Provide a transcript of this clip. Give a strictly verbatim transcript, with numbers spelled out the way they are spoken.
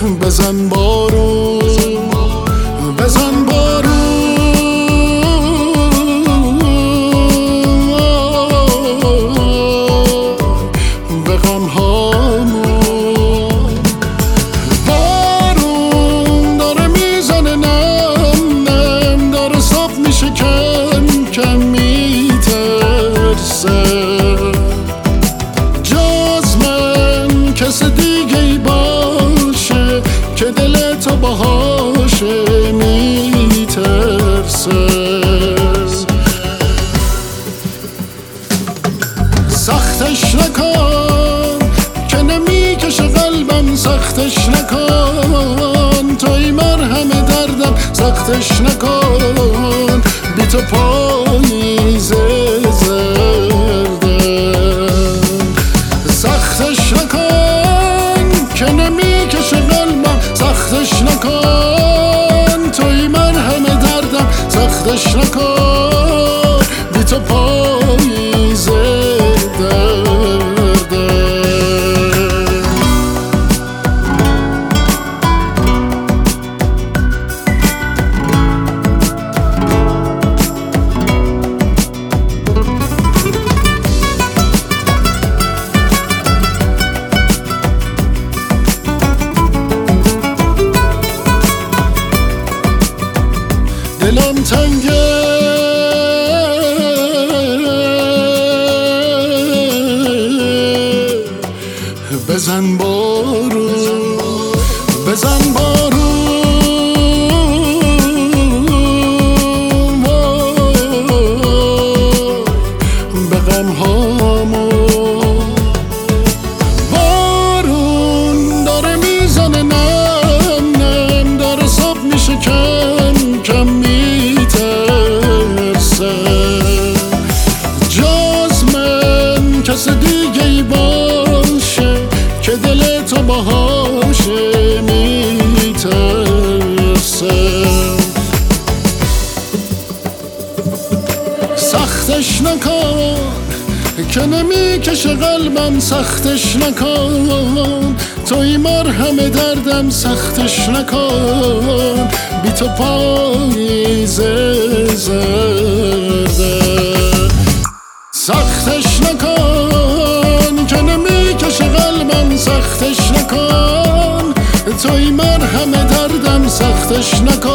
بزن بارون بزن بارون به غمهامون. بارون داره میزنه نم نم، داره صاف میشه کم کم میترسه. جز من کس دیگه ای باشه که دل تو باهاشه میترسه. سختش نکن که نمیکشه قلبم، سختش نکن توی مرهم دردم، سختش نکن بی تو پاییز زرده. سختش نکن که نمیکشه قلبم، سختش نکن توی مرهم دردم، سختش نکن بی تو پاییز دلم تنگه بزن بارون بزن بارون به غمهامون. بارون داره میزنه نم نم، داره صاف میشه کم کم میترسه. جز من کس دیگه ای باشه که دل تو باهاشه میترسه. سختش نکن که نمیکشه قلبم، سختش نکن توی مرهم دردم، سختش نکن بی تو پاییز زرده. سختش نکن که نمیکشه قلبم، سختش نکن توی مرهم دردم، سختش نکن